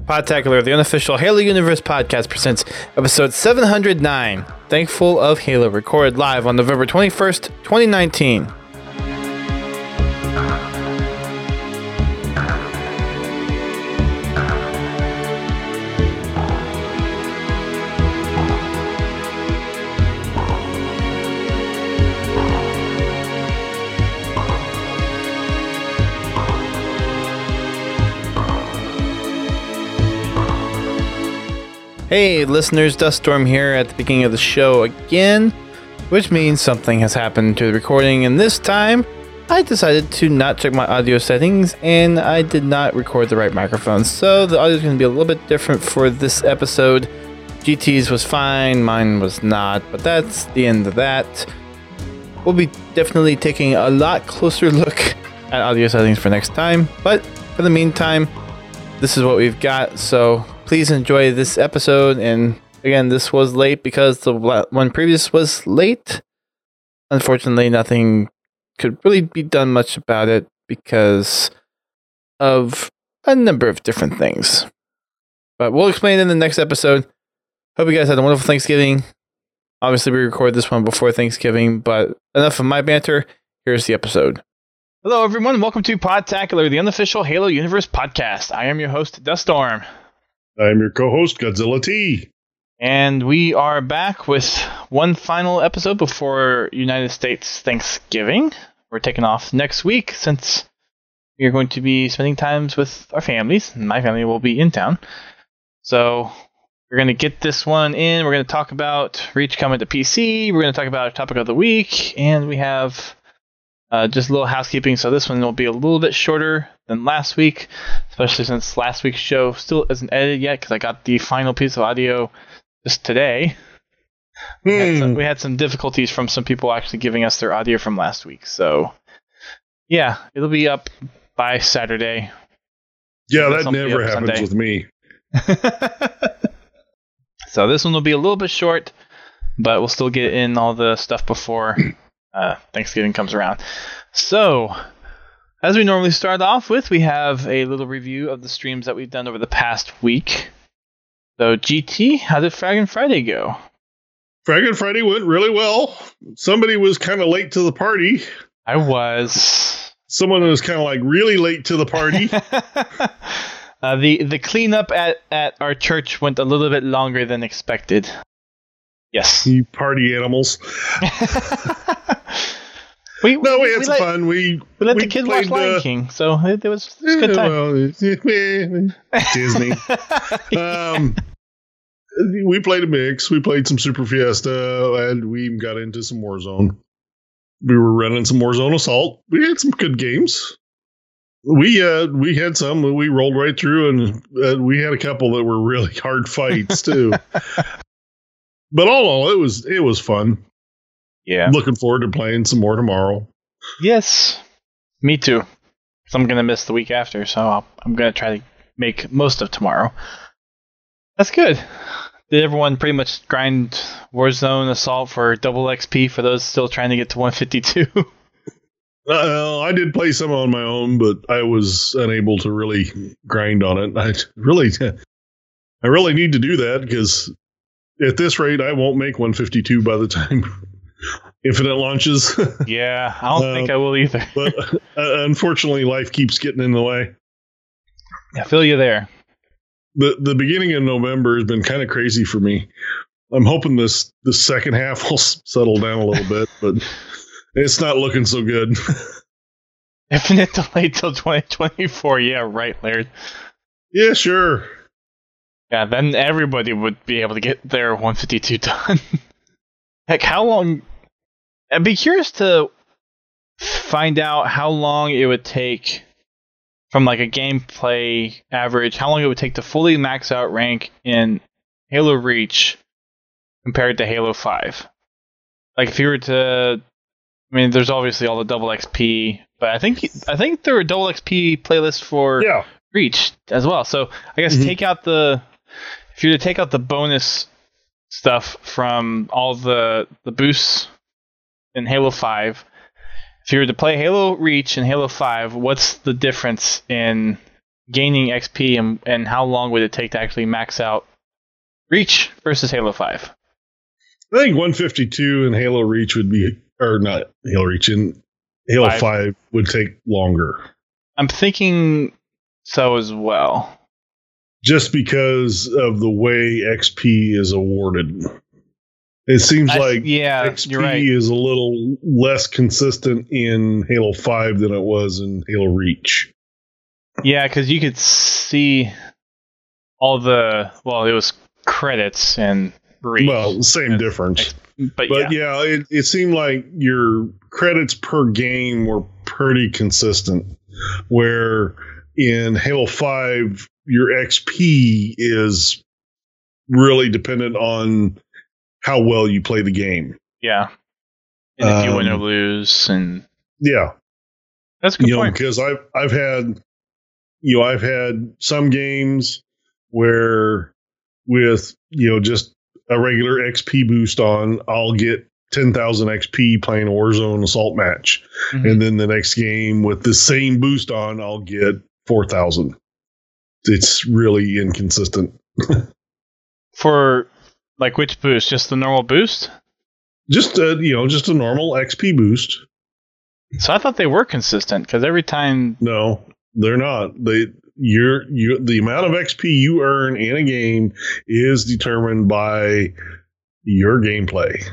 Podtacular, the unofficial Halo Universe podcast, presents episode 709, Thankful of Halo, recorded live on November 21st, 2019. Hey listeners, Duststorm here at the beginning of the show again, which means something has happened to the recording, and this time I decided to not check my audio settings and I did not record the right microphone, so the audio is going to be a little bit different for this episode. GT's was fine, mine was not, but that's the end of that. We'll be definitely taking a lot closer look at audio settings for next time, but for the meantime, this is what we've got, so please enjoy this episode. And again, this was late because the one previous was late. Unfortunately, nothing could really be done much about it because of a number of different things. But we'll explain in the next episode. Hope you guys had a wonderful Thanksgiving. Obviously, we recorded this one before Thanksgiving, but enough of my banter. Here's the episode. Hello, everyone. Welcome to Podtacular, the unofficial Halo Universe podcast. I am your host, Duststorm. I'm your co-host, Godzilla T. And we are back with one final episode before United States Thanksgiving. We're taking off next week since we are going to be spending times with our families. My family will be in town. So we're going to get this one in. We're going to talk about Reach coming to PC. We're going to talk about our topic of the week. And we have just a little housekeeping. So this one will be a little bit shorter than last week, especially since last week's show still isn't edited yet because I got the final piece of audio just today. We had some difficulties from some people actually giving us their audio from last week. So, yeah, it'll be up by Saturday. Yeah, that never happens Sunday. With me. So this one will be a little bit short, but we'll still get in all the stuff before Thanksgiving comes around. So, as we normally start off with, we have a little review of the streams that we've done over the past week. So, GT, how did Fraggin' Friday go? Fraggin' Friday went really well. Somebody was kind of late to the party. I was. Someone was kind of like really late to the party. The cleanup at our church went a little bit longer than expected. Yes. You party animals. We had some fun. We let the kids watch Lion King, so it was a good time. Well, Disney. We played a mix. We played some Super Fiesta, and we even got into some Warzone. We were running some Warzone Assault. We had some good games. We had some that we rolled right through, and we had a couple that were really hard fights too. But all in all, it was fun. Yeah. Looking forward to playing some more tomorrow. Yes. Me too. So I'm going to miss the week after, so I'm going to try to make most of tomorrow. That's good. Did everyone pretty much grind Warzone Assault for double XP for those still trying to get to 152? I did play some on my own, but I was unable to really grind on it. I really need to do that because at this rate, I won't make 152 by the time Infinite launches. Yeah, I don't think I will either. But unfortunately, life keeps getting in the way. I feel you there. The beginning of November has been kind of crazy for me. I'm hoping the second half will settle down a little bit, but it's not looking so good. Infinite delayed till 2024. Yeah, right, Laird. Yeah, sure. Yeah, then everybody would be able to get their 152 done. Heck, how long... I'd be curious to find out how long it would take from like a gameplay average, how long it would take to fully max out rank in Halo Reach compared to Halo 5. Like if you were to... I mean, there's obviously all the double XP, but I think there were double XP playlists for Reach as well. So I guess take out the... If you were to take out the bonus stuff from all the boosts in Halo 5, if you were to play Halo Reach and Halo 5, what's the difference in gaining XP and how long would it take to actually max out Reach versus Halo 5? I think 152 in Halo Reach would be, or not Halo Reach, in Halo 5 would take longer. I'm thinking so as well. Just because of the way XP is awarded. It seems like XP is a little less consistent in Halo 5 than it was in Halo Reach. Yeah, because you could see all it was credits and Reach. Well, same difference. But it seemed like your credits per game were pretty consistent. Where in Halo 5, your XP is really dependent on how well you play the game. Yeah. And if you win or lose. And yeah. That's a good point. Because I've had some games where with, just a regular XP boost on, I'll get 10,000 XP playing a Warzone assault match. Mm-hmm. And then the next game with the same boost on, I'll get 4,000. It's really inconsistent. For like which boost? Just the normal boost? Just a normal XP boost. So I thought they were consistent because every time. No, they're not. The amount of XP you earn in a game is determined by your gameplay.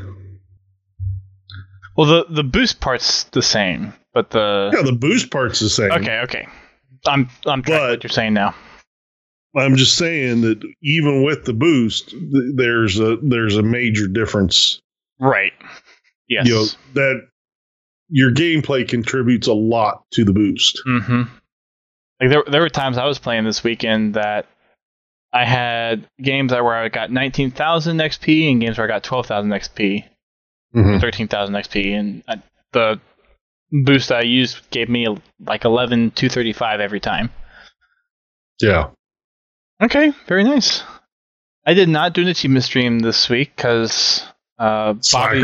Well, the boost part's the same, but the boost part's the same. Okay. I'm tracking what you're saying now. I'm just saying that even with the boost, there's a major difference. Right. Yes. That your gameplay contributes a lot to the boost. Mm-hmm. Like there were times I was playing this weekend that I had games where I got 19,000 XP and games where I got 12,000 XP, 13,000 XP, and the boost I used gave me like 11,235 every time. Yeah. Okay, very nice. I did not do an achievement stream this week because Bobby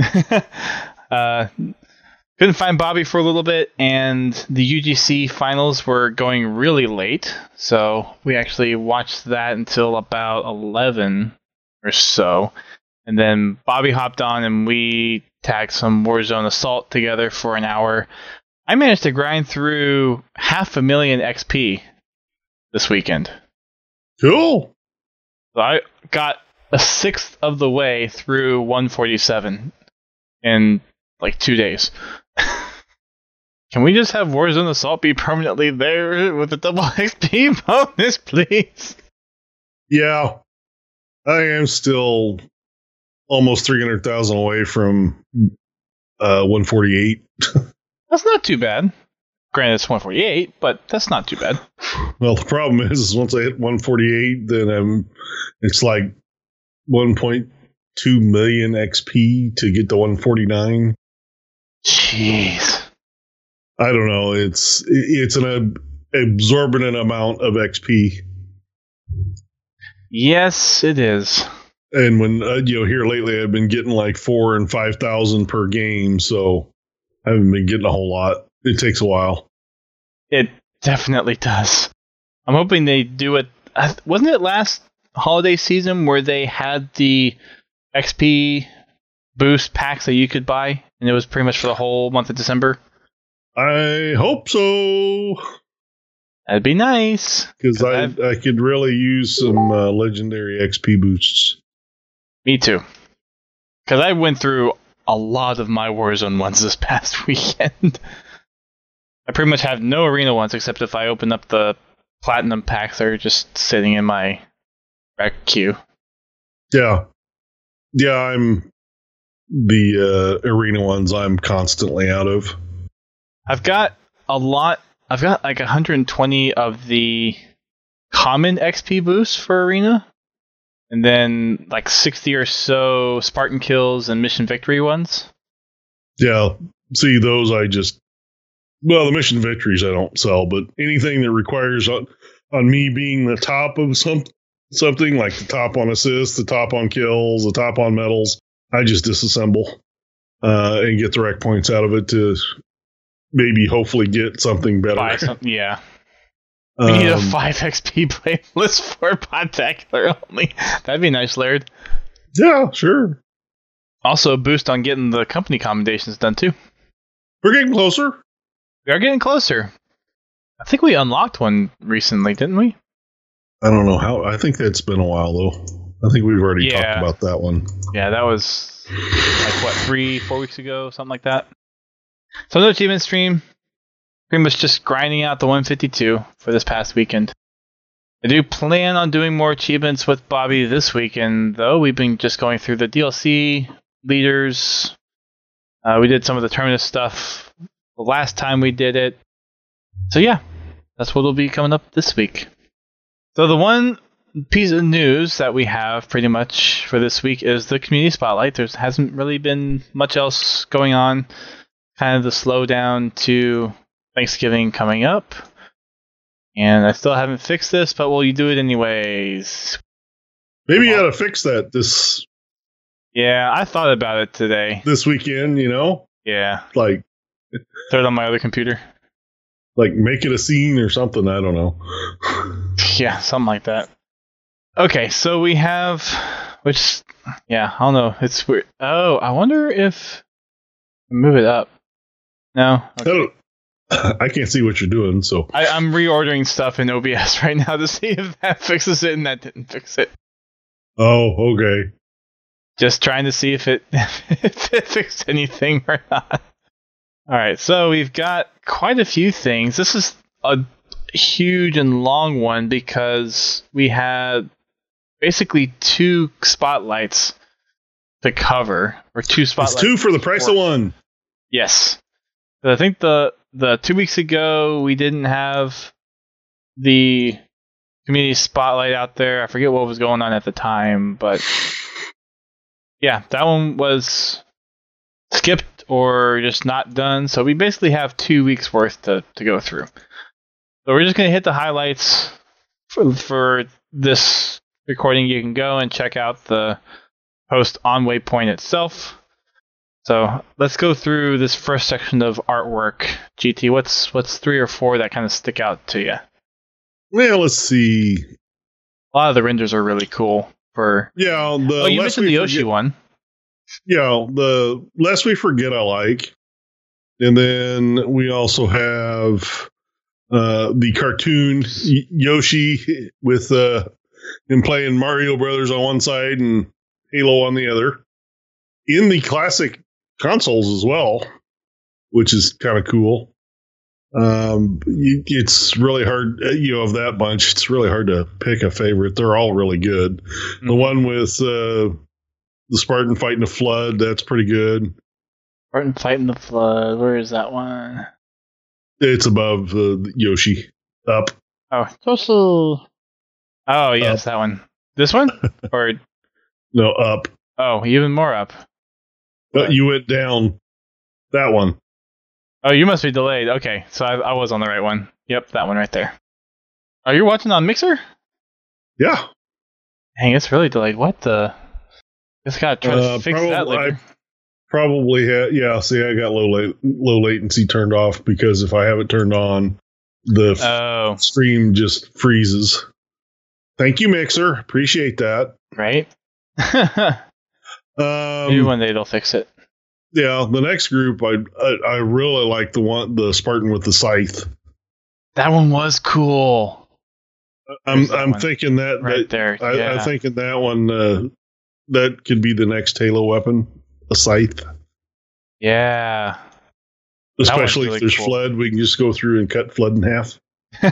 couldn't find Bobby for a little bit, and the UGC finals were going really late, so we actually watched that until about 11 or so, and then Bobby hopped on and we tagged some Warzone Assault together for an hour. I managed to grind through 500,000 XP this weekend. Cool. So I got a sixth of the way through 147 in like 2 days. Can we just have Warzone Assault be permanently there with a double XP bonus, please? Yeah. I am still almost 300,000 away from 148. That's not too bad. Granted, it's 148, but that's not too bad. Well, the problem is once I hit 148, then it's like 1.2 million XP to get to 149. Jeez. I don't know. It's an absorbent amount of XP. Yes, it is. And when here lately, I've been getting like 4,000 and 5,000 per game, so I haven't been getting a whole lot. It takes a while. It definitely does. I'm hoping they do it. Wasn't it last holiday season where they had the XP boost packs that you could buy, and it was pretty much for the whole month of December? I hope so. That'd be nice. Because I could really use some legendary XP boosts. Me too. Because I went through a lot of my Warzone ones this past weekend. I pretty much have no arena ones except if I open up the platinum packs that are just sitting in my rec queue. Yeah. Yeah, I'm the arena ones I'm constantly out of. I've got a lot. I've got like 120 of the common XP boosts for arena, and then like 60 or so Spartan kills and mission victory ones. Yeah, see those the mission victories I don't sell, but anything that requires on me being the top of something like the top on assists, the top on kills, the top on medals, I just disassemble and get the rec points out of it to maybe hopefully get something better. Yeah. We need a 5 XP playlist for Podtacular only. That'd be nice, Laird. Yeah, sure. Also, a boost on getting the company commendations done, too. We're getting closer. We are getting closer. I think we unlocked one recently, didn't we? I don't know how. I think that's been a while, though. I think we've already talked about that one. Yeah, that was, 3-4 weeks ago, something like that. So no achievement stream. Pretty much just grinding out the 152 for this past weekend. I do plan on doing more achievements with Bobby this weekend, though. We've been just going through the DLC leaders. We did some of the Terminus stuff the last time we did it. So yeah, that's what will be coming up this week. So the one piece of news that we have pretty much for this week is the community spotlight. There hasn't really been much else going on. Kind of the slowdown to Thanksgiving coming up. And I still haven't fixed this, but will you do it anyways? Maybe you gotta fix that this... Yeah, I thought about it today. This weekend, you know? Yeah. Like... Throw it on my other computer. Like, make it a scene or something, I don't know. Yeah, something like that. Okay, so we have... Which... Yeah, I don't know. It's weird. Oh, I wonder if... Move it up. No? Okay. I can't see what you're doing, so... I'm reordering stuff in OBS right now to see if that fixes it, and that didn't fix it. Oh, okay. Just trying to see if it fixed anything or not. Alright, so we've got quite a few things. This is a huge and long one because we had basically 2 spotlights to cover. Or 2 spotlights. It's 2 for the price of 1. Yes. I think the 2 weeks ago, we didn't have the community spotlight out there. I forget what was going on at the time, but yeah, that one was skipped or just not done. So we basically have 2 weeks worth to go through. So we're just going to hit the highlights for this recording. You can go and check out the post on Waypoint itself. So let's go through this first section of artwork. GT, what's 3 or 4 that kind of stick out to you? Well, let's see. A lot of the renders are really cool. You mentioned the Yoshi one. Yeah, the Lest We Forget I like. And then we also have the cartoon Yoshi with him playing Mario Brothers on one side and Halo on the other. In the classic consoles as well, which is kind of cool. It's really hard, of that bunch, it's really hard to pick a favorite. They're all really good. Mm-hmm. The one with the Spartan fighting the Flood, that's pretty good. Spartan fighting the Flood, where is that one? It's above Yoshi. Up. Oh, it's also... Oh, yes, that one. This one? Or... No, up. Oh, even more up. But you went down. That one. Oh, you must be delayed. Okay, so I was on the right one. Yep, that one right there. Are you watching on Mixer? Yeah. Dang, it's really delayed. What the? Just gotta try to fix that later. I probably had. Yeah, see, I got low latency turned off because if I have it turned on, the stream just freezes. Thank you, Mixer. Appreciate that. Right. Maybe one day they'll fix it. Yeah, the next group, I really like the Spartan with the scythe. That one was cool. I'm thinking that right there. Yeah. I'm thinking that one that could be the next Halo weapon, a scythe. Yeah. Especially really if there's Flood, we can just go through and cut Flood in half.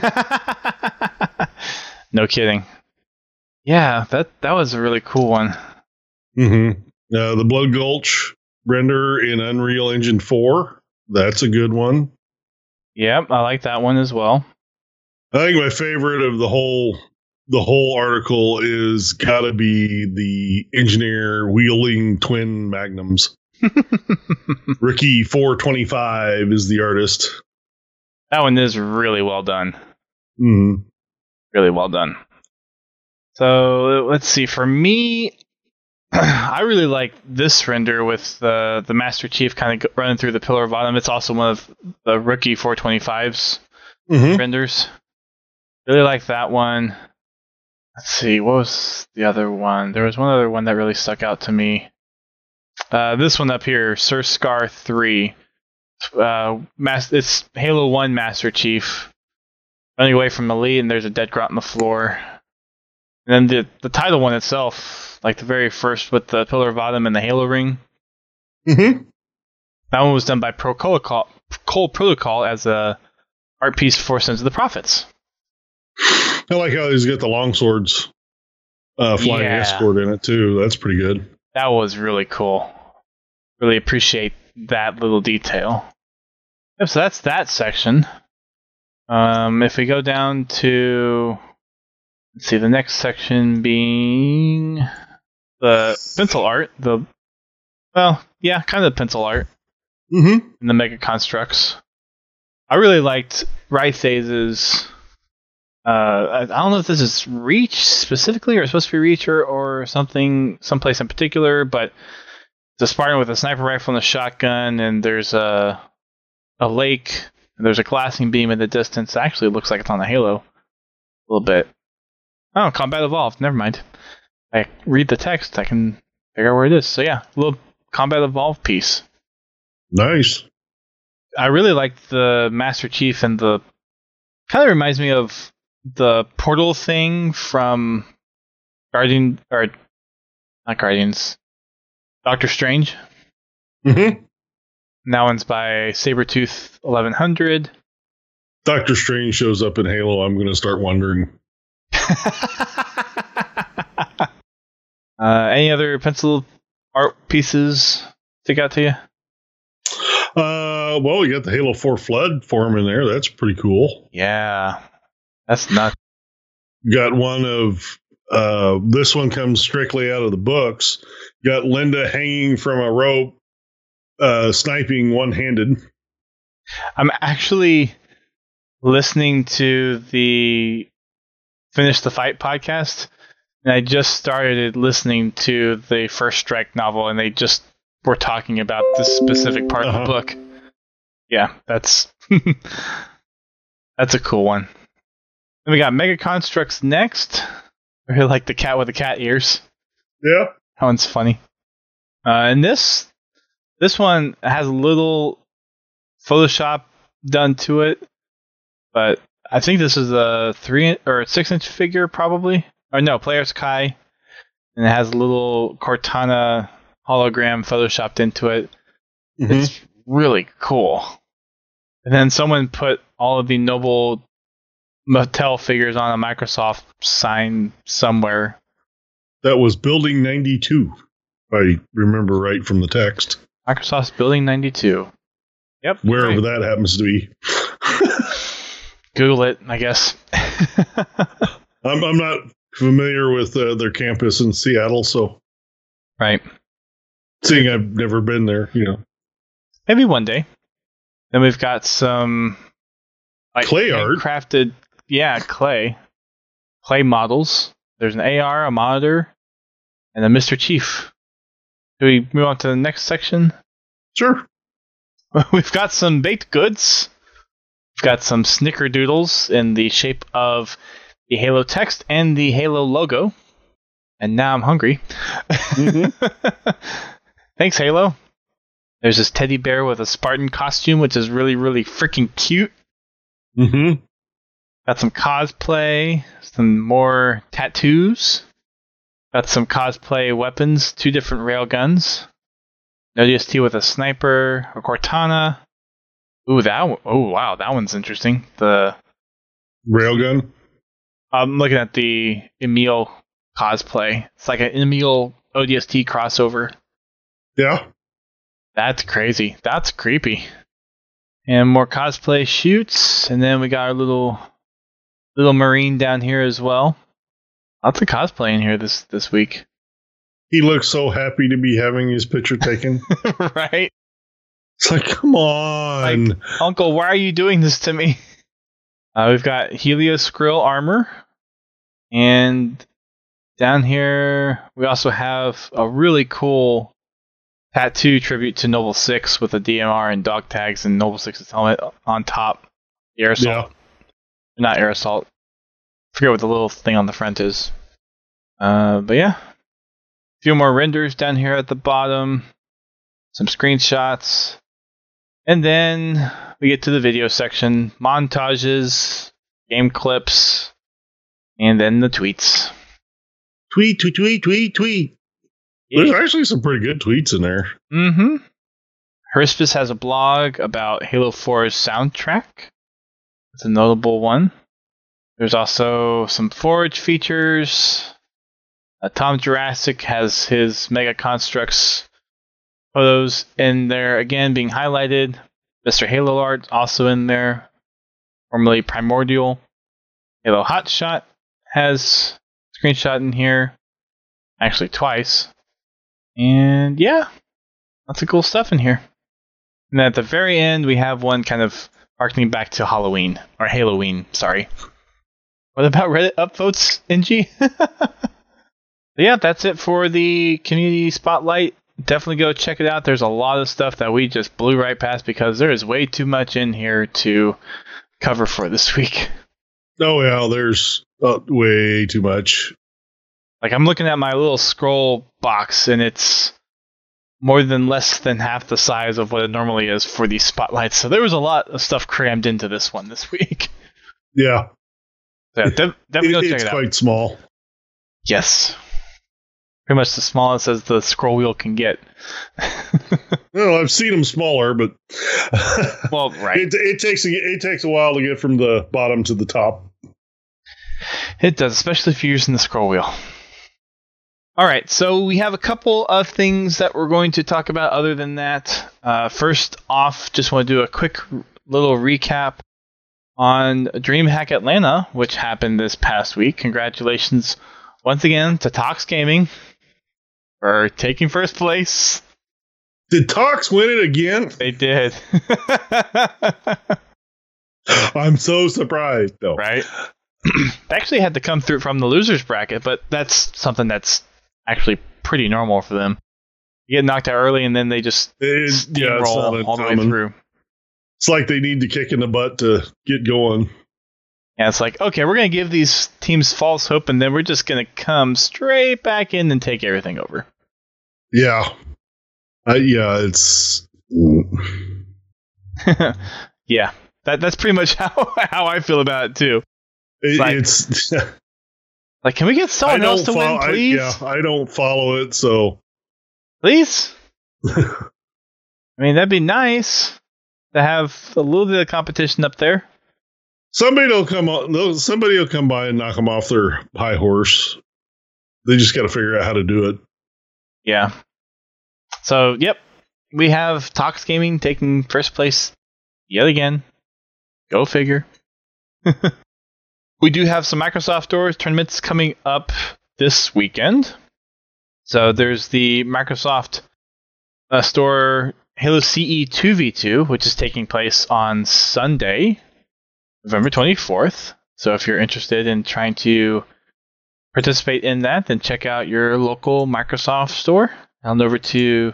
No kidding. Yeah, that was a really cool one. Mm-hmm. The Blood Gulch render in Unreal Engine 4. That's a good one. Yep, I like that one as well. I think my favorite of the whole article is gotta be the engineer wielding twin magnums. Ricky 425 is the artist. That one is really well done. Mm-hmm. Really well done. So let's see. For me, I really like this render with the Master Chief kind of running through the Pillar of Autumn. It's also one of the Rookie 425's renders. Really like that one. Let's see, what was the other one? There was one other one that really stuck out to me. This one up here, Sir Scar 3. It's Halo 1 Master Chief running away from Elite, and there's a dead Grot on the floor. And then the title one itself, like the very first with the Pillar of Autumn and the Halo ring. Mm-hmm. That one was done by Cole Protocol as a art piece for Sins of the Prophets. I like how he's got the longswords flying escort in it too. That's pretty good. That was really cool. Really appreciate that little detail. Yep, so that's that section. If we go down to, let's see, the next section being the pencil art. Kind of pencil art. Mm-hmm. And the Mega Constructs. I really liked Rhythase's. I don't know if this is Reach specifically, or it's supposed to be Reach or something, someplace in particular, but it's a Spartan with a sniper rifle and a shotgun, and there's a lake, and there's a glassing beam in the distance. Actually, it looks like it's on the Halo a little bit. Oh, Combat Evolved. Never mind. I read the text, I can figure out where it is. So yeah, a little Combat Evolved piece. Nice. I really liked the Master Chief, and the kind of reminds me of the portal thing from Doctor Strange. Mm-hmm. And that one's by Sabretooth 1100. Doctor Strange shows up in Halo, I'm going to start wondering. Any other pencil art pieces stick out to you? Well, we got the Halo 4 Flood form in there. That's pretty cool. Yeah. That's nuts. Got one of, this one comes strictly out of the books. Got Linda hanging from a rope, sniping one-handed. I'm actually listening to the Finish the Fight podcast, and I just started listening to the First Strike novel, and they just were talking about this specific part of the book. Yeah, that's that's a cool one. Then we got Mega Constructs next. I really like the cat with the cat ears. Yeah. That one's funny. And this one has a little Photoshop done to it, but I think this is a 3 or 6-inch figure probably. Or no, Player's Kai, and it has a little Cortana hologram photoshopped into it. Mm-hmm. It's really cool. And then someone put all of the Noble Mattel figures on a Microsoft sign somewhere. That was Building 92, if I remember right from the text. Microsoft's Building 92. Yep. Wherever that happens to be. Google it, I guess. I'm not familiar with their campus in Seattle, so. Right. Seeing I've never been there, Maybe one day. Then we've got some clay art. Crafted, clay models. There's an AR, a monitor, and a Mr. Chief. Do we move on to the next section? Sure. We've got some baked goods. We've got some snickerdoodles in the shape of the Halo text and the Halo logo. And now I'm hungry. Mm-hmm. Thanks, Halo. There's this teddy bear with a Spartan costume, which is really, really freaking cute. Mm-hmm. Got some cosplay, some more tattoos. Got some cosplay weapons, 2 different rail guns. An ODST with a sniper, a Cortana. Ooh, wow, that one's interesting. The railgun. I'm looking at the Emil cosplay. It's like an Emil ODST crossover. Yeah. That's crazy. That's creepy. And more cosplay shoots, and then we got our little Marine down here as well. Lots of cosplay in here this week. He looks so happy to be having his picture taken. Right? It's like, come on. Like, Uncle, why are you doing this to me? We've got Helios Skrill armor. And down here, we also have a really cool tattoo tribute to Noble 6 with a DMR and dog tags and Noble 6's helmet on top. The air assault. Yeah. Not air assault. forget what the little thing on the front is. But yeah. A few more renders down here at the bottom. Some screenshots. And then we get to the video section. Montages, game clips, and then the tweets. Tweet. There's actually some pretty good tweets in there. Mm-hmm. Herspes has a blog about Halo 4's soundtrack. It's a notable one. There's also some Forge features. Tom Jurassic has his Mega Constructs photos in there again being highlighted. Mr. Halo Art also in there, formerly Primordial. Halo Hotshot has a screenshot in here, actually twice. And yeah, lots of cool stuff in here. And then at the very end, we have one kind of harkening back to Halloween, or Halloween, sorry. What about Reddit upvotes, NG? Yeah, that's it for the community spotlight. Definitely go check it out. There's a lot of stuff that we just blew right past because there is way too much in here to cover for this week. Oh, yeah, there's way too much. Like, I'm looking at my little scroll box, and it's less than half the size of what it normally is for these spotlights. So there was a lot of stuff crammed into this one this week. Yeah. So yeah, definitely go check it out. It's quite small. Yes. Pretty much the smallest as the scroll wheel can get. Well, I've seen them smaller, but well, right. It takes a while to get from the bottom to the top. It does, especially if you're using the scroll wheel. All right, so we have a couple of things that we're going to talk about other than that. First off, just want to do a quick little recap on DreamHack Atlanta, which happened this past week. Congratulations once again to Tox Gaming for taking first place. Did Tox win it again? They did. I'm so surprised, though. Right? They actually had to come through from the losers bracket, but that's something that's actually pretty normal for them. You get knocked out early, and then they just steamroll all the way through. It's like they need the kick in the butt to get going. Yeah, it's like, okay, we're going to give these teams false hope, and then we're just going to come straight back in and take everything over. Yeah. It's... yeah, that's pretty much how I feel about it, too. It's... like, can we get someone else to win, please? I don't follow it, so... Please? I mean, that'd be nice to have a little bit of competition up there. Somebody will come by and knock them off their high horse. They just got to figure out how to do it. Yeah. So, yep. We have Tox Gaming taking first place yet again. Go figure. We do have some Microsoft Store tournaments coming up this weekend. So there's the Microsoft Store Halo CE 2v2, which is taking place on Sunday, November 24th. So if you're interested in trying to participate in that, then check out your local Microsoft Store. Head over to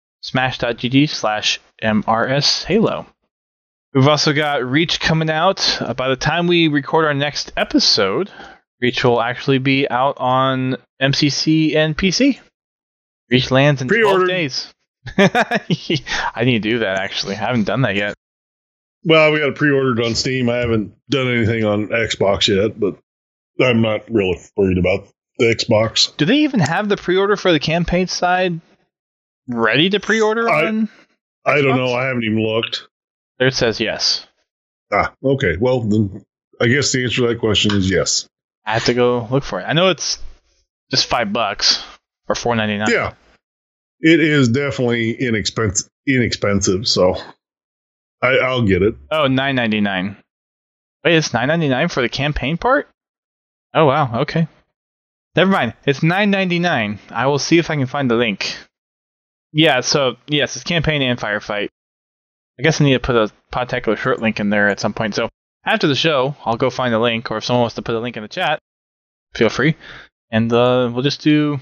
smash.gg/MRS Halo. We've also got Reach coming out. By the time we record our next episode, Reach will actually be out on MCC and PC. Reach lands in 12 days. I need to do that, actually. I haven't done that yet. Well, we got it pre-ordered on Steam. I haven't done anything on Xbox yet, but I'm not really worried about the Xbox. Do they even have the pre-order for the campaign side ready to pre-order on I don't know. I haven't even looked. There it says yes. Okay. Well, then I guess the answer to that question is yes. I have to go look for it. I know it's just $5 or $4.99. Yeah. It is definitely inexpensive, so I'll get it. Oh, $9.99. Wait, it's $9.99 for the campaign part? Oh, wow. Okay. Never mind. It's $9.99. I will see if I can find the link. Yeah, so, yes, it's campaign and firefight. I guess I need to put a Podtacular shirt link in there at some point. So, after the show, I'll go find the link, or if someone wants to put a link in the chat, feel free. And we'll just do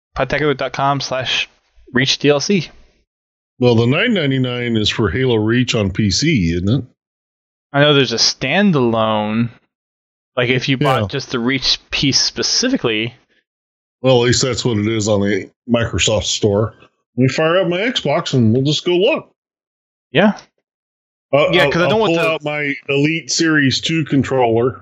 podtacular.com/reachdlc. Well, the $9.99 is for Halo Reach on PC, isn't it? I know there's a standalone, Like if you bought just the Reach piece specifically. Well, at least that's what it is on the Microsoft Store. Let me fire up my Xbox and we'll just go look. Yeah. Yeah, because I don't want to pull out my Elite Series 2 controller.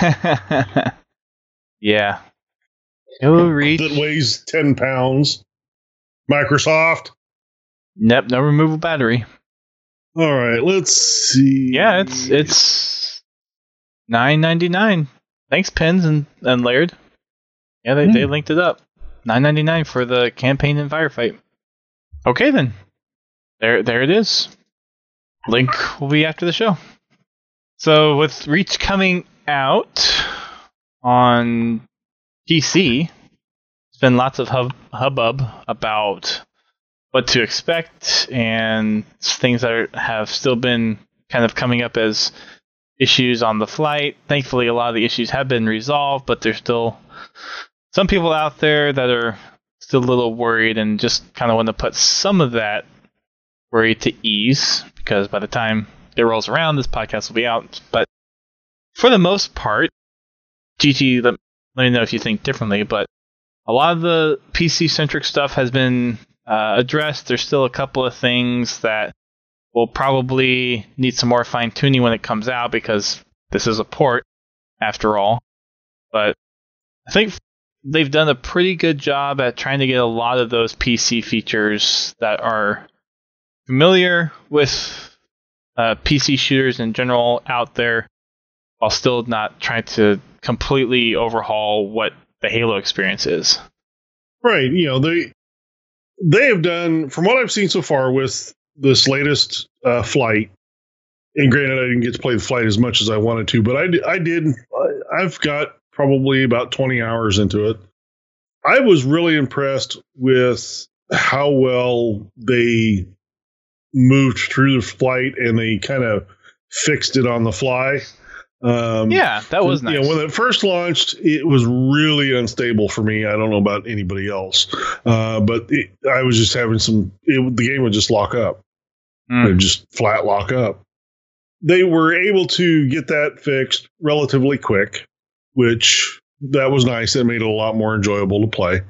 Yeah. No Reach. That weighs 10 pounds. Microsoft. Nope, no removable battery. All right, let's see. Yeah, it's $9.99. Thanks, Pins and Laird. Yeah, they linked it up. $9.99 for the campaign and firefight. Okay, then. There it is. Link will be after the show. So with Reach coming out on PC, there's been lots of hubbub about what to expect and things that have still been kind of coming up as issues on the flight. Thankfully, a lot of the issues have been resolved, but there's still some people out there that are still a little worried and just kind of want to put some of that worry to ease, because by the time it rolls around, this podcast will be out. But for the most part, GT, let me know if you think differently, but a lot of the PC-centric stuff has been addressed. There's still a couple of things that will probably need some more fine-tuning when it comes out, because this is a port, after all. But I think they've done a pretty good job at trying to get a lot of those PC features that are familiar with PC shooters in general out there, while still not trying to completely overhaul what the Halo experience is. Right. You know, they have done, from what I've seen so far with this latest flight, and granted I didn't get to play the flight as much as I wanted to, but I've got probably about 20 hours into it. I was really impressed with how well they moved through the flight and they kind of fixed it on the fly. Yeah, that was nice. You know, when it first launched, it was really unstable for me. I don't know about anybody else, but I was just having the game would just lock up. It would just flat lock up. They were able to get that fixed relatively quick, which that was nice. That made it a lot more enjoyable to play.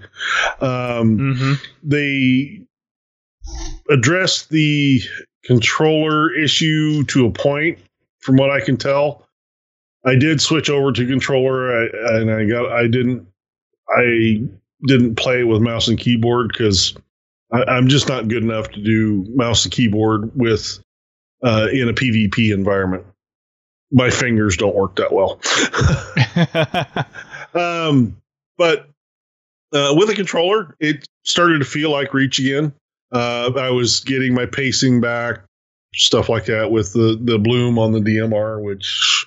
They addressed the controller issue to a point, from what I can tell. I did switch over to controller, and I didn't play with mouse and keyboard because I'm just not good enough to do mouse and keyboard with in a PvP environment. My fingers don't work that well. But with a controller, it started to feel like Reach again. I was getting my pacing back, stuff like that with the bloom on the DMR, which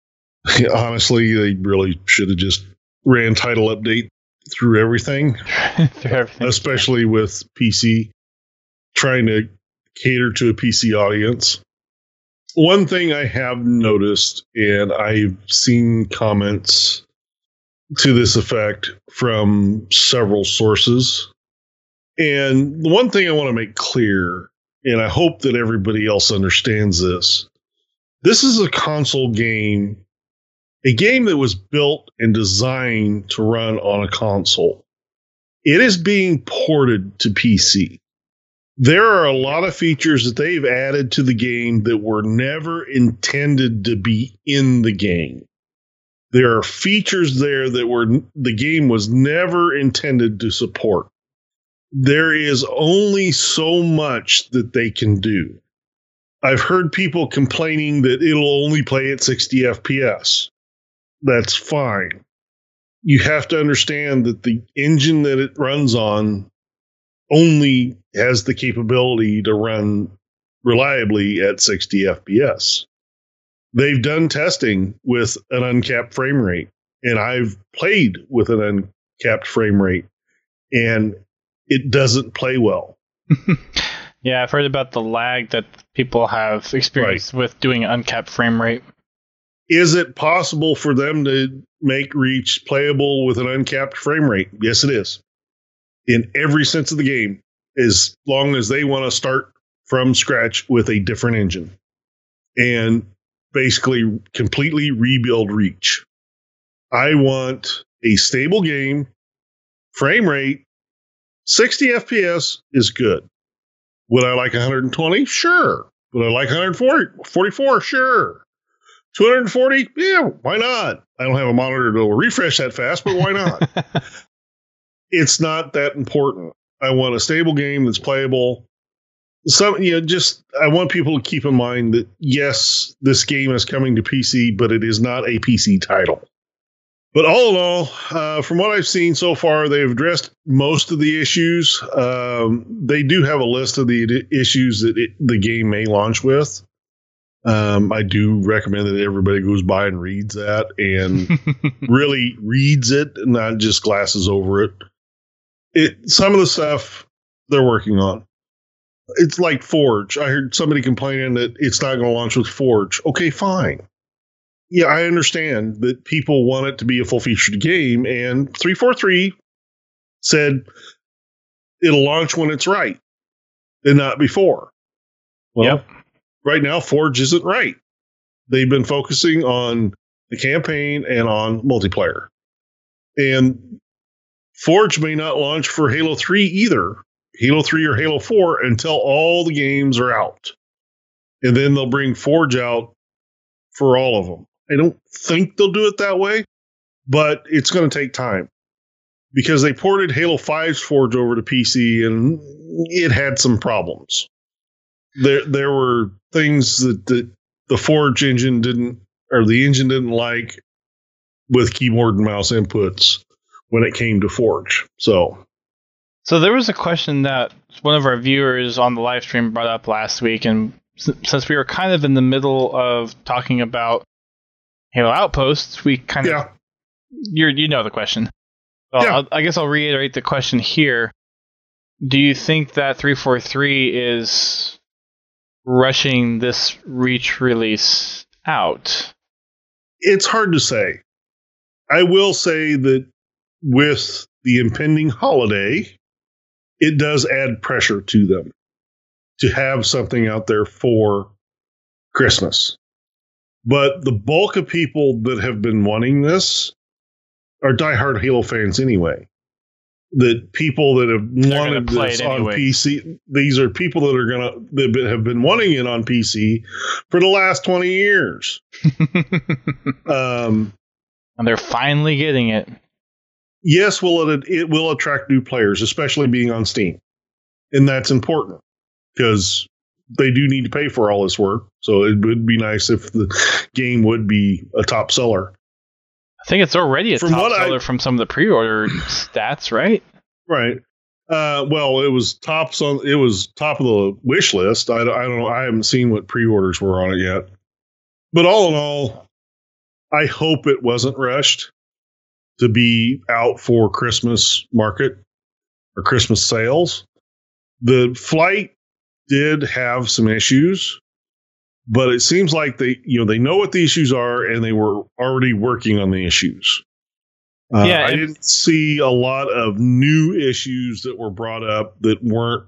honestly, they really should have just ran title update through everything. Especially with PC, trying to cater to a PC audience. One thing I have noticed, and I've seen comments to this effect from several sources, and the one thing I want to make clear, and I hope that everybody else understands this is a console game, a game that was built and designed to run on a console. It is being ported to PC. There are a lot of features that they've added to the game that were never intended to be in the game. There are features there that the game was never intended to support. There is only so much that they can do. I've heard people complaining that it'll only play at 60 FPS. That's fine. You have to understand that the engine that it runs on only has the capability to run reliably at 60 FPS. They've done testing with an uncapped frame rate, and I've played with an uncapped frame rate, and it doesn't play well. Yeah, I've heard about the lag that people have experienced with doing an uncapped frame rate. Is it possible for them to make Reach playable with an uncapped frame rate? Yes, it is. In every sense of the game, as long as they want to start from scratch with a different engine and basically completely rebuild Reach. I want a stable game, frame rate, 60 FPS is good. Would I like 120? Sure. Would I like 144? Sure. 240? Yeah, why not? I don't have a monitor to refresh that fast, but why not? It's not that important. I want a stable game that's playable. I want people to keep in mind that, yes, this game is coming to PC, but it is not a PC title. But all in all, from what I've seen so far, they've addressed most of the issues. They do have a list of the issues that the game may launch with. I do recommend that everybody goes by and reads that and really reads it, and not just glasses over it. Some of the stuff they're working on. It's like Forge. I heard somebody complaining that it's not going to launch with Forge. Okay, fine. Yeah, I understand that people want it to be a full-featured game, and 343 said it'll launch when it's right and not before. Well, Right now, Forge isn't right. They've been focusing on the campaign and on multiplayer. And Forge may not launch for Halo 3 either, Halo 3 or Halo 4, until all the games are out. And then they'll bring Forge out for all of them. I don't think they'll do it that way, but it's going to take time. Because they ported Halo 5's Forge over to PC, and it had some problems. There were things that the Forge engine didn't like with keyboard and mouse inputs when it came to Forge. So there was a question that one of our viewers on the live stream brought up last week, and since we were kind of in the middle of talking about Halo Outposts, we kind of you know the question. Well, I guess I'll reiterate the question here. Do you think that 343 is rushing this Reach release out? It's hard to say. I will say that with the impending holiday, it does add pressure to them to have something out there for Christmas. But the bulk of people that have been wanting this are diehard Halo fans anyway. That people that have wanted this on PC, these are people that have been wanting it on PC for the last 20 years. And they're finally getting it. Yes, it will attract new players, especially being on Steam. And that's important because they do need to pay for all this work. So it would be nice if the game would be a top seller. I think it's already a top seller from some of the pre-order stats, right? Right. Well, it was top of the wish list. I don't know. I haven't seen what pre-orders were on it yet. But all in all, I hope it wasn't rushed to be out for Christmas market or Christmas sales. The flight did have some issues, but it seems like they know what the issues are, and they were already working on the issues. I didn't see a lot of new issues that were brought up that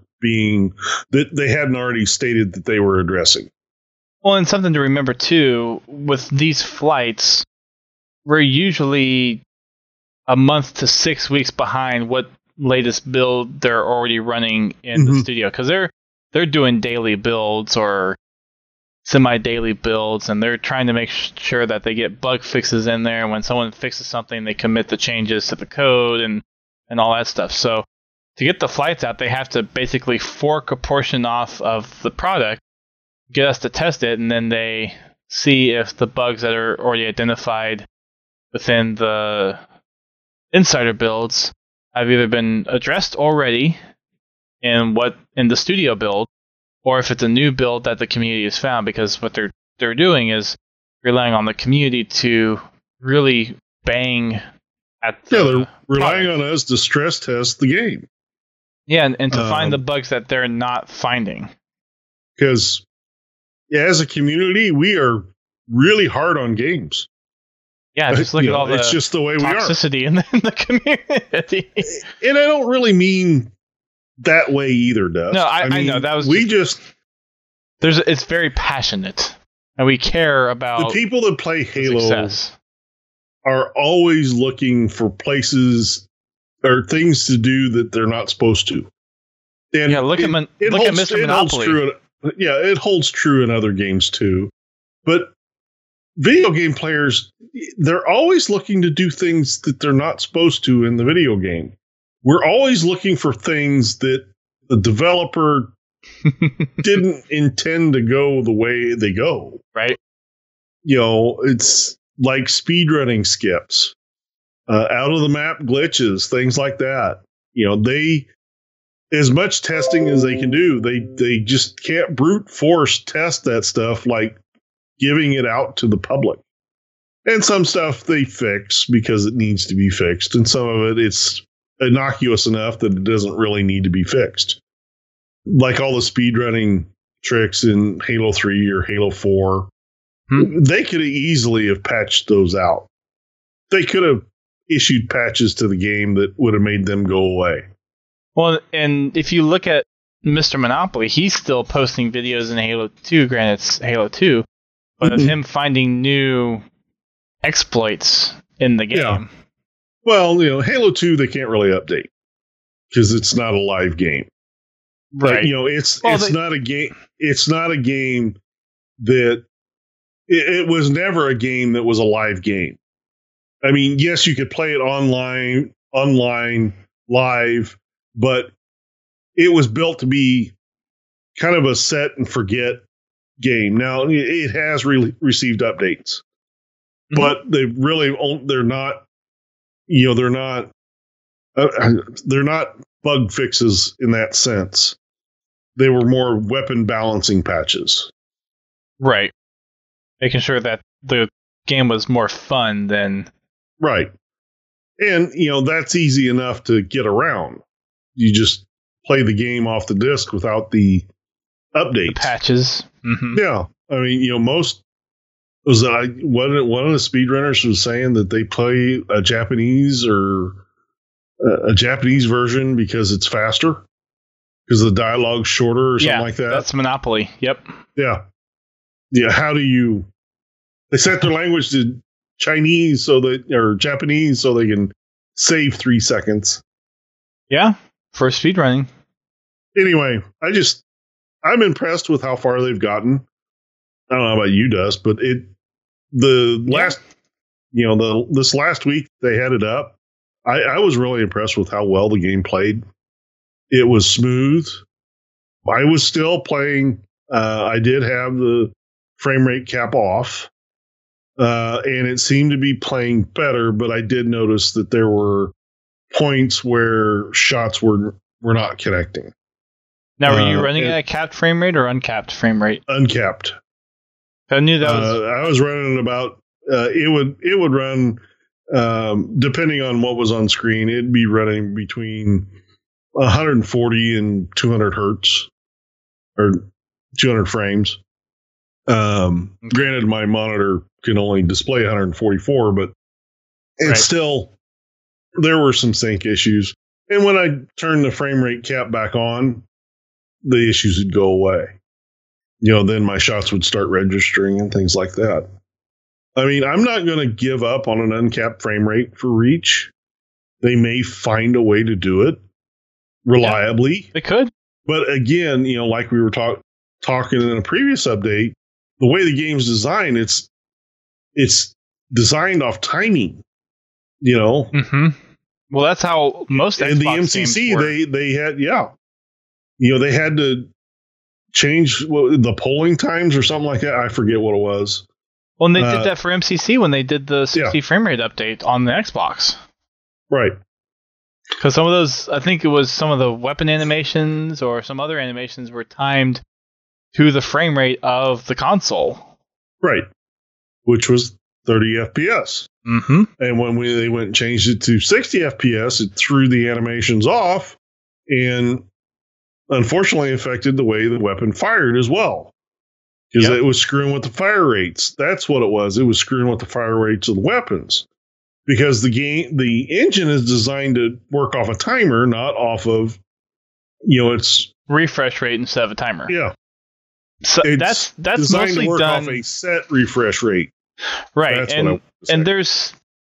they hadn't already stated that they were addressing. Well, and something to remember too, with these flights, we're usually a month to 6 weeks behind what latest build they're already running in the studio, because they're doing daily builds or semi-daily builds, and they're trying to make sure that they get bug fixes in there. When someone fixes something, they commit the changes to the code and all that stuff. So to get the flights out, they have to basically fork a portion off of the product, get us to test it, and then they see if the bugs that are already identified within the insider builds have either been addressed already in the studio build, or if it's a new build that the community has found, because what they're doing is relying on the community to really bang at they're relying on us to stress test the game. Yeah, and to find the bugs that they're not finding. Because as a community, we are really hard on games. Yeah, just look at all it's just the way toxicity in the community. And I don't really mean that way either, Dust. No, I know that was. It's very passionate, and we care about the people that play Halo. Success. are always looking for places or things to do that they're not supposed to. And look at Mr. Monopoly. It holds true in other games too. But video game players, they're always looking to do things that they're not supposed to in the video game. We're always looking for things that the developer didn't intend to go the way they go. Right. It's like speedrunning skips, out of the map glitches, things like that. They, as much testing as they can do, they just can't brute force test that stuff like giving it out to the public. And some stuff they fix because it needs to be fixed, and some of it's innocuous enough that it doesn't really need to be fixed. Like all the speedrunning tricks in Halo 3 or Halo 4, they could have easily have patched those out. They could have issued patches to the game that would have made them go away. Well, and if you look at Mr. Monopoly, he's still posting videos in Halo 2, granted it's Halo 2, but of him finding new exploits in the game. Yeah. Well, Halo 2 they can't really update because it's not a live game. Right. It's not a game. It's not a game that it was never a game that was a live game. I mean, yes, you could play it online, live, but it was built to be kind of a set and forget game. Now it has received updates, but they're not bug fixes in that sense. They were more weapon balancing patches. Right. Making sure that the game was more fun than... Right. And, that's easy enough to get around. You just play the game off the disc without the updates. The patches. Mm-hmm. Yeah. I mean, most... one of the speedrunners was saying that they play a Japanese version because it's faster. Because the dialogue's shorter or something like that. That's Monopoly. Yep. Yeah. Yeah. How do you... They set their language to Chinese or Japanese so they can save 3 seconds. Yeah. For speedrunning. Anyway, I'm impressed with how far they've gotten. I don't know about you, Dust, but this last week they had it up. I was really impressed with how well the game played. It was smooth. I was still playing. I did have the frame rate cap off, and it seemed to be playing better. But I did notice that there were points where shots were not connecting. Now, were you running at a capped frame rate or uncapped frame rate? Uncapped. I knew that was. I was running about. It would run depending on what was on screen. It'd be running between 140 and 200 hertz or 200 frames. Granted, my monitor can only display 144, but it's still, there were some sync issues. And when I turned the frame rate cap back on, the issues would go away. Then my shots would start registering and things like that. I mean, I'm not going to give up on an uncapped frame rate for Reach. They may find a way to do it reliably. Yeah, they could. But again, like we were talking in a previous update, the way the game's designed, it's designed off timing. Mm-hmm. Well, that's how most Xbox and the MCC they had they had to change the polling times or something like that. I forget what it was. Well, and they did that for MCC when they did the 60 frame rate update on the Xbox. Right. Because some of those, I think it was some of the weapon animations or some other animations were timed to the frame rate of the console. Right. Which was 30 FPS. Mm-hmm. And when they went and changed it to 60 FPS, it threw the animations off and unfortunately affected the way the weapon fired as well. Because it was screwing with the fire rates. That's what it was. It was screwing with the fire rates of the weapons. Because the engine is designed to work off a timer, not off of, its refresh rate instead of a timer. Yeah. So that's designed mostly to work done off a set refresh rate. Right. And there's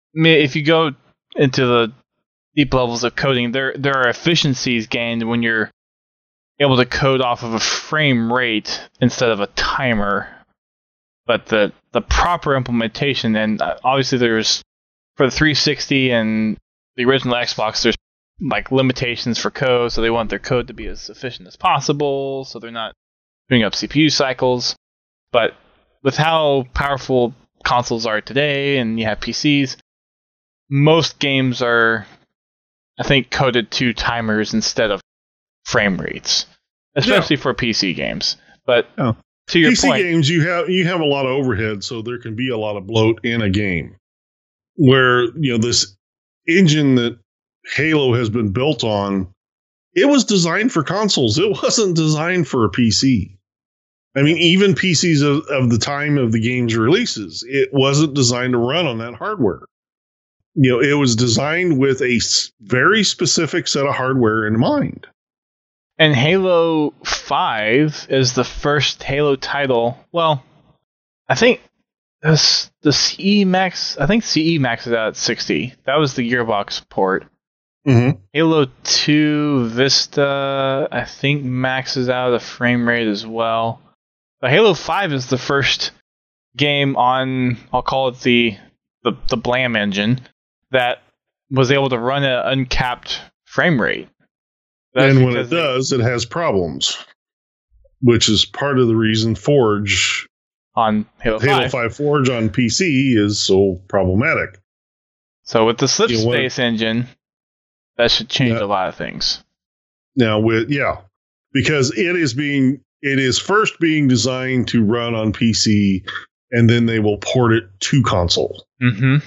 mean, if you go into the deep levels of coding, there are efficiencies gained when you're able to code off of a frame rate instead of a timer. But the proper implementation, and obviously there's, for the 360 and the original Xbox, there's like limitations for code, so they want their code to be as efficient as possible, so they're not doing up CPU cycles. But with how powerful consoles are today, and you have PCs, most games are, I think, coded to timers instead of frame rates, especially for PC games. But to your PC point, games, you have a lot of overhead, so there can be a lot of bloat in a game. Where this engine that Halo has been built on, it was designed for consoles. It wasn't designed for a PC. I mean, even PCs of the time of the game's releases, it wasn't designed to run on that hardware. It was designed with a very specific set of hardware in mind. And Halo 5 is the first Halo title. Well, I think the CE Max. I think CE maxes out at 60. That was the Gearbox port. Mm-hmm. Halo 2 Vista, I think, maxes out the frame rate as well. But Halo 5 is the first game on, I'll call it the Blam engine, that was able to run an uncapped frame rate. That's and when it does, it has problems, which is part of the reason Forge on Halo 5 Forge on PC is so problematic. So with the Slip Space engine, that should change a lot of things. Now because it is first being designed to run on PC, and then they will port it to console. Mm-hmm.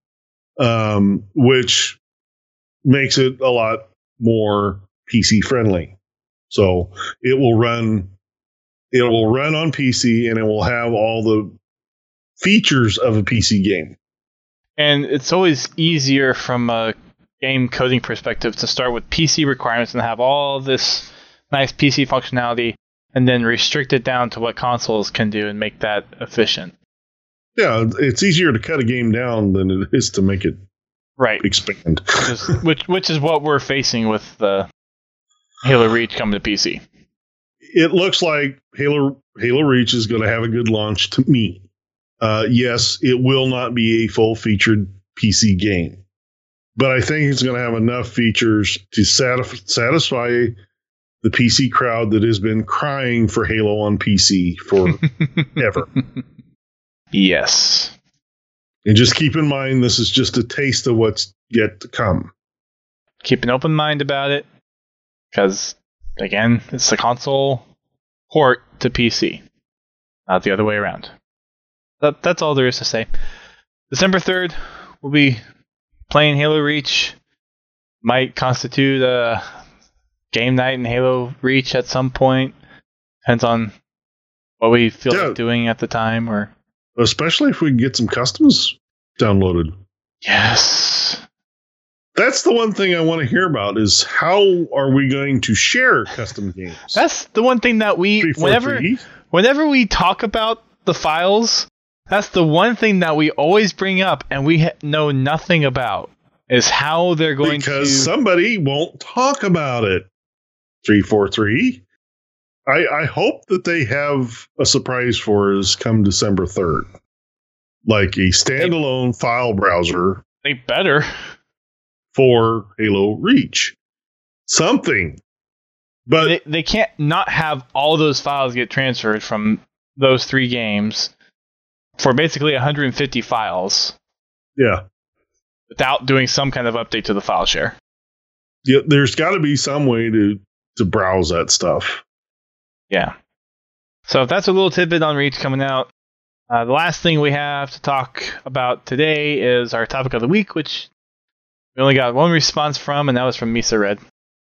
Which makes it a lot more PC friendly. So it will run on PC, and it will have all the features of a PC game. And it's always easier from a game coding perspective to start with PC requirements and have all this nice PC functionality, and then restrict it down to what consoles can do and make that efficient. Yeah, it's easier to cut a game down than it is to make it expand. which is what we're facing with the Halo Reach coming to PC. It looks like Halo Reach is going to have a good launch to me. Yes, it will not be a full-featured PC game, but I think it's going to have enough features to satisfy the PC crowd that has been crying for Halo on PC forever. Yes. And just keep in mind, this is just a taste of what's yet to come. Keep an open mind about it, because, again, it's the console port to PC, not the other way around. That's all there is to say. December 3rd, we'll be playing Halo Reach. Might constitute a game night in Halo Reach at some point. Depends on what we feel like doing at the time. Or especially if we can get some customs downloaded. Yes. That's the one thing I want to hear about, is how are we going to share custom games? That's the one thing that whenever we talk about the files, that's the one thing that we always bring up and we know nothing about, is how they're going to... Because somebody won't talk about it. 343. I hope that they have a surprise for us come December 3rd. Like a standalone file browser. They better. For Halo Reach. Something. But they can't not have all those files get transferred from those 3 games for basically 150 files. Yeah. Without doing some kind of update to the file share. Yeah, there's got to be some way to browse that stuff. Yeah. So that's a little tidbit on Reach coming out. The last thing we have to talk about today is our topic of the week, which we only got one response from, and that was from Misa Red.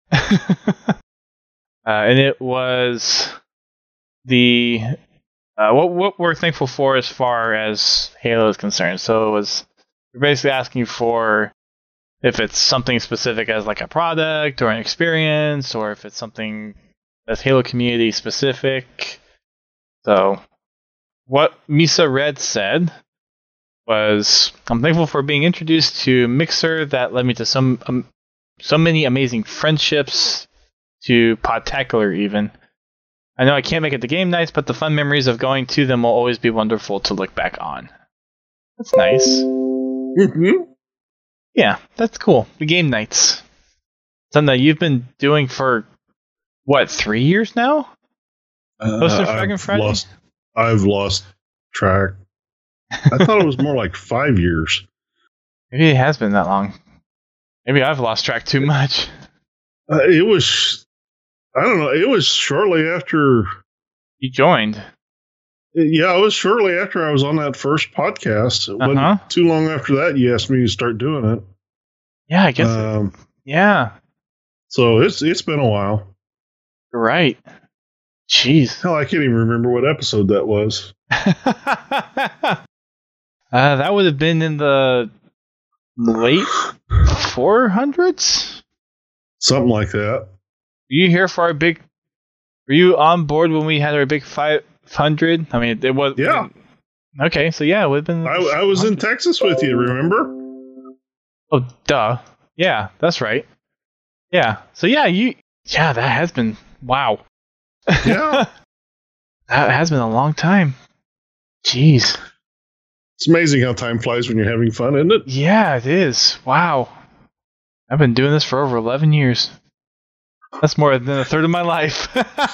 And it was the what we're thankful for as far as Halo is concerned. So we're basically asking for if it's something specific as like a product or an experience, or if it's something that's Halo community specific. So what Misa Red said was I'm thankful for being introduced to Mixer that led me to so many amazing friendships, to Podtacular even. I know I can't make it to game nights, but the fun memories of going to them will always be wonderful to look back on. That's nice. Mm-hmm. Yeah, that's cool. The game nights. Something that you've been doing for, 3 years now? Hosted Dragon Friday? I've lost track. I thought it was more like 5 years. Maybe it has been that long. Maybe I've lost track too much. It was, I don't know, it was shortly after you joined. Yeah, it was shortly after I was on that first podcast. It wasn't too long after that you asked me to start doing it. Yeah, I guess. Yeah. So it's been a while. Right. Jeez. Hell, I can't even remember what episode that was. That would have been in the late 400s? Something like that. Were you here for our big... Were you on board when we had our big 500? I mean, it was... Yeah. Okay, so yeah, it would have been... I was in Texas with you, remember? Oh, duh. Yeah, that's right. Yeah. So yeah, that has been... Wow. Yeah. That has been a long time. Jeez. It's amazing how time flies when you're having fun, isn't it? Yeah, it is. Wow. I've been doing this for over 11 years. That's more than a third of my life.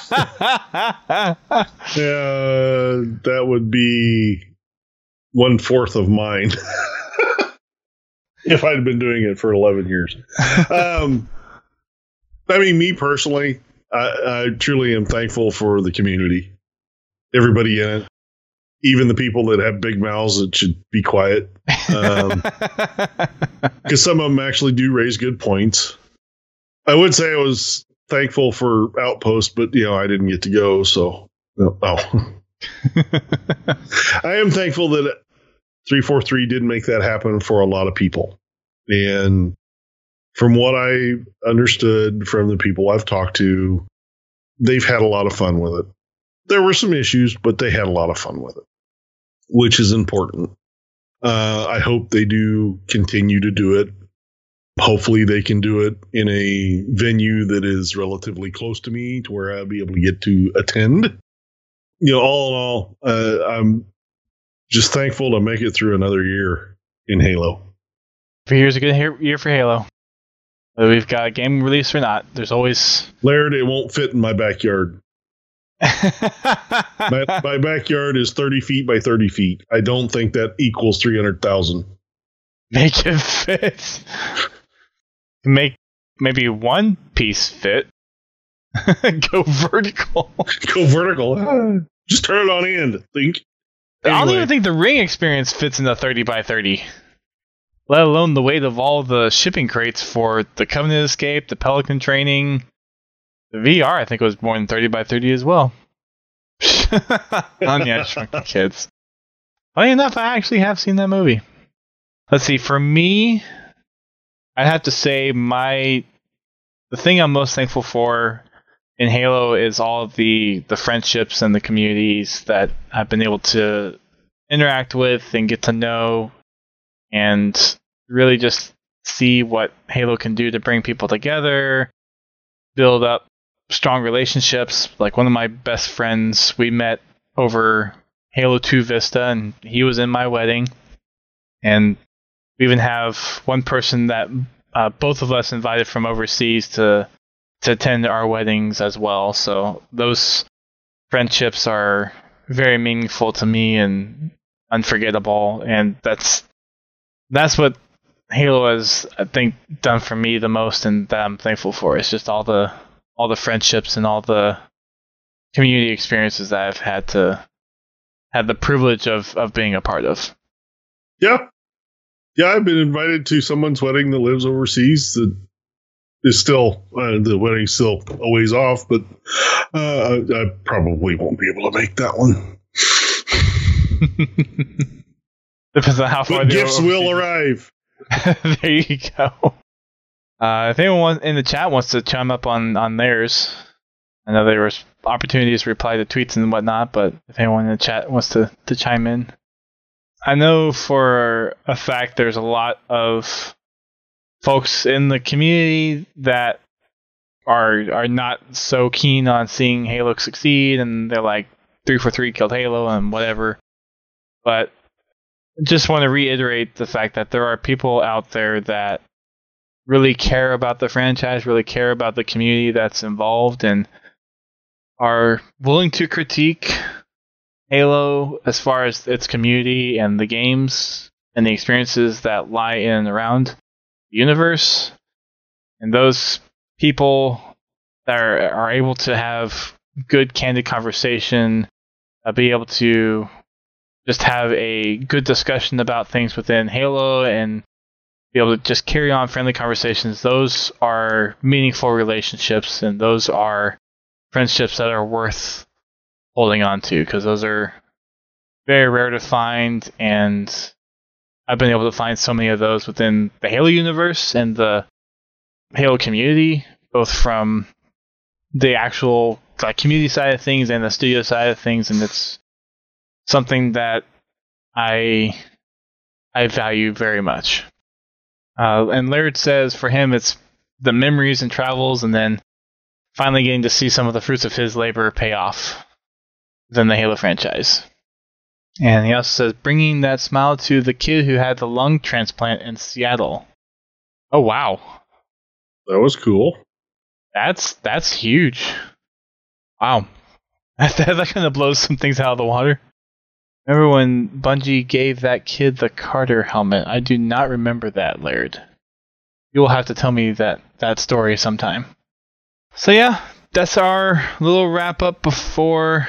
Yeah, that would be 1/4 of mine. If I'd been doing it for 11 years. I mean, me personally, I truly am thankful for the community. Everybody in it. Even the people that have big mouths that should be quiet. Because some of them actually do raise good points. I would say I was thankful for Outpost, but, I didn't get to go, so... I am thankful that 343 did make that happen for a lot of people. And from what I understood from the people I've talked to, they've had a lot of fun with it. There were some issues, but they had a lot of fun with it, which is important. I hope they do continue to do it. Hopefully they can do it in a venue that is relatively close to me to where I'll be able to get to attend. All in all, I'm just thankful to make it through another year in Halo. 3 years a good year for Halo. Whether we've got a game release or not, there's always... Laird, it won't fit in my backyard. My backyard is 30 feet by 30 feet. I don't think that equals 300,000. Make it fit. Make maybe one piece fit. Go vertical. Go vertical. Just turn it on end. Think. Anyway. I don't even think the ring experience fits in the 30 by 30. Let alone the weight of all the shipping crates for the Covenant Escape, the Pelican Training. The VR, I think, was more than 30 by 30 as well. Anya Shrunk the Kids. Funny enough, I actually have seen that movie. Let's see, for me, I'd have to say the thing I'm most thankful for in Halo is all of the friendships and the communities that I've been able to interact with and get to know and really just see what Halo can do to bring people together, build up strong relationships. Like one of my best friends, we met over Halo 2 Vista, and he was in my wedding. And we even have one person that both of us invited from overseas to attend our weddings as well. So those friendships are very meaningful to me and unforgettable. And that's what Halo has, I think, done for me the most, and that I'm thankful for. It's just all the friendships and all the community experiences that I've had the privilege of being a part of. Yeah. Yeah, I've been invited to someone's wedding that lives overseas that is still, the wedding's still a ways off, but I probably won't be able to make that one. Depends on how far but gifts will arrive. There you go. If anyone in the chat wants to chime up on theirs, I know there was opportunities to reply to tweets and whatnot, but if anyone in the chat wants to chime in. I know for a fact there's a lot of folks in the community that are not so keen on seeing Halo succeed, and they're like 343 killed Halo and whatever. But just want to reiterate the fact that there are people out there that really care about the franchise, really care about the community that's involved, and are willing to critique Halo as far as its community and the games and the experiences that lie in and around the universe. And those people that are able to have good, candid conversation, be able to just have a good discussion about things within Halo and be able to just carry on friendly conversations, those are meaningful relationships, and those are friendships that are worth holding on to, because those are very rare to find, and I've been able to find so many of those within the Halo universe and the Halo community, both from the actual community side of things and the studio side of things, and it's something that I value very much. And Laird says for him it's the memories and travels, and then finally getting to see some of the fruits of his labor pay off within the Halo franchise. And he also says bringing that smile to the kid who had the lung transplant in Seattle. Oh wow, that was cool. That's huge. Wow, that kind of blows some things out of the water. Remember when Bungie gave that kid the Carter helmet? I do not remember that, Laird. You'll have to tell me that story sometime. So yeah, that's our little wrap up before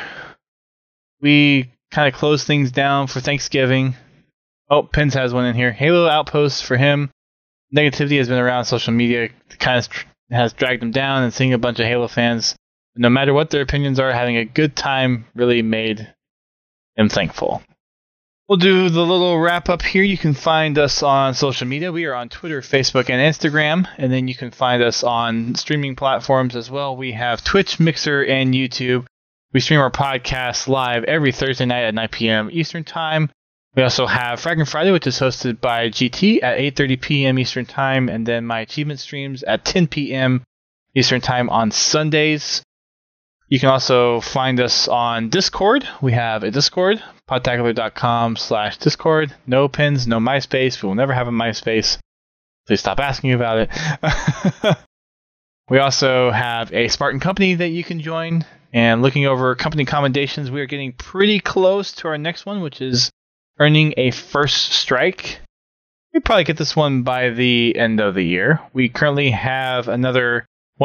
we kind of close things down for Thanksgiving. Oh, Pins has one in here. Halo Outpost for him. Negativity has been around social media, kind of has dragged him down, and seeing a bunch of Halo fans, no matter what their opinions are, having a good time really made him thankful. We'll do the little wrap up here. You can find us on social media. We are on Twitter, Facebook, and Instagram. And then you can find us on streaming platforms as well. We have Twitch, Mixer, and YouTube. We stream our podcast live every Thursday night at 9 p.m. Eastern Time. We also have Fragging Friday, which is hosted by GT at 8:30 p.m. Eastern Time. And then my achievement streams at 10 p.m. Eastern Time on Sundays. You can also find us on Discord. We have a Discord, podtacular.com/Discord. No Pins, no MySpace. We will never have a MySpace. Please stop asking about it. We also have a Spartan Company that you can join. And looking over company commendations, we are getting pretty close to our next one, which is earning a first strike. We'll probably get this one by the end of the year. We currently have another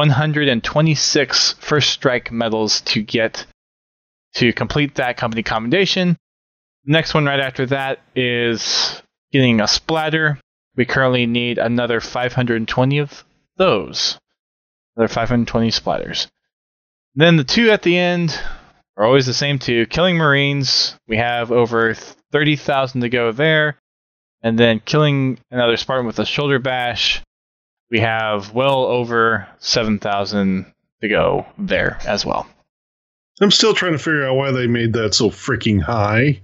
126 first strike medals to get to complete that company commendation. The next one right after that is getting a splatter. We currently need another 520 of those. Another 520 splatters. Then the two at the end are always the same two. Killing Marines, we have over 30,000 to go there. And then killing another Spartan with a shoulder bash, we have well over 7,000 to go there as well. I'm still trying to figure out why they made that so freaking high.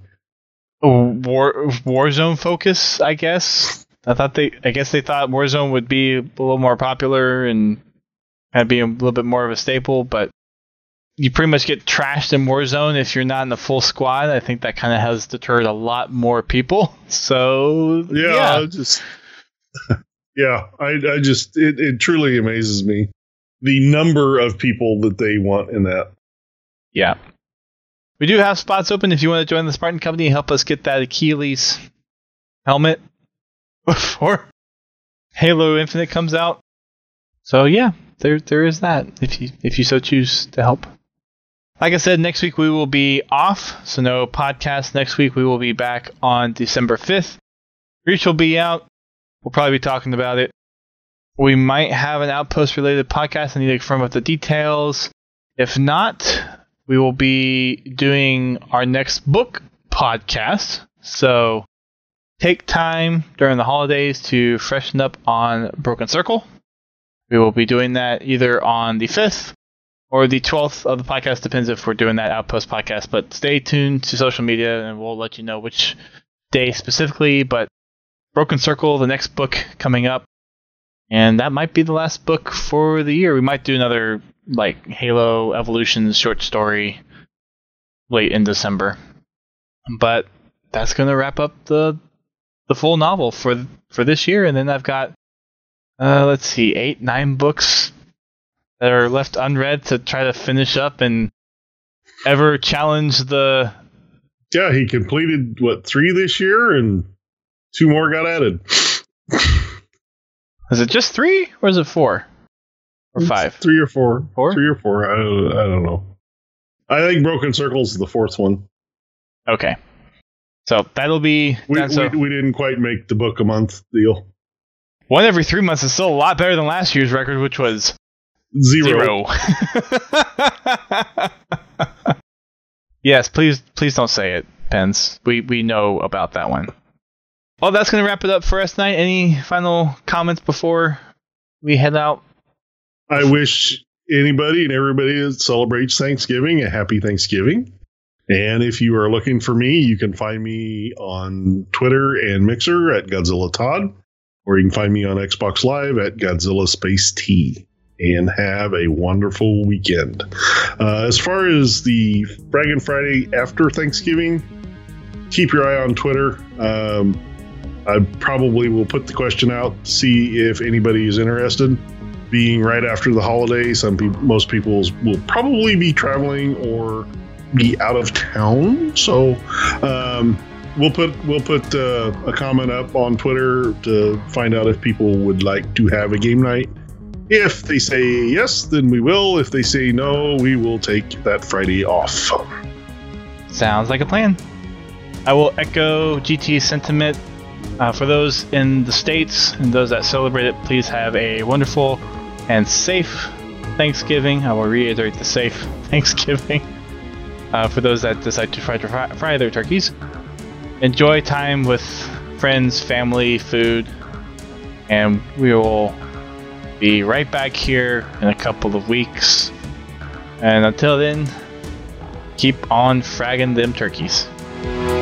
Warzone focus, I guess. I guess they thought Warzone would be a little more popular and kind of be a little bit more of a staple, but you pretty much get trashed in Warzone if you're not in the full squad. I think that kind of has deterred a lot more people. So yeah. Yeah, I just it truly amazes me the number of people that they want in that. Yeah. We do have spots open if you want to join the Spartan Company and help us get that Achilles helmet before Halo Infinite comes out. So yeah, there is that if you so choose to help. Like I said, next week we will be off, so no podcast next week. We will be back on December 5th. Reach will be out. We'll probably be talking about it. We might have an Outpost-related podcast. I need to confirm with the details. If not, we will be doing our next book podcast. So take time during the holidays to freshen up on Broken Circle. We will be doing that either on the 5th or the 12th of the podcast. Depends if we're doing that Outpost podcast. But stay tuned to social media and we'll let you know which day specifically, but Broken Circle, the next book coming up, and that might be the last book for the year. We might do another like Halo Evolutions short story late in December, but that's going to wrap up the full novel for this year. And then I've got 8-9 books that are left unread to try to finish up and ever challenge the... Yeah, he completed, 3 this year, and 2 more got added. Is it just 3, or is it 4? Or 5? 3 or 4. 4? 3 or 4, I don't know. I think Broken Circle's the 4th one. Okay. So that'll be... We didn't quite make the book a month deal. 1 every 3 months is still a lot better than last year's record, which was... 0. Yes, please don't say it, Pence. We know about that one. Well, that's going to wrap it up for us tonight. Any final comments before we head out? I wish anybody and everybody that celebrates Thanksgiving a happy Thanksgiving. And if you are looking for me, you can find me on Twitter and Mixer at Godzilla Todd, or you can find me on Xbox Live at Godzilla Space T. And have a wonderful weekend. As far as the Fraggin' Friday after Thanksgiving, keep your eye on Twitter. I probably will put the question out, see if anybody is interested. Being right after the holidays, most people will probably be traveling or be out of town. So we'll put a comment up on Twitter to find out if people would like to have a game night. If they say yes, then we will. If they say no, we will take that Friday off. Sounds like a plan. I will echo GT's sentiment. For those in the States and those that celebrate it, please have a wonderful and safe Thanksgiving. I will reiterate the safe Thanksgiving. For those that decide to fry their turkeys, enjoy time with friends, family, food, and we will be right back here in a couple of weeks. And until then, keep on fragging them turkeys.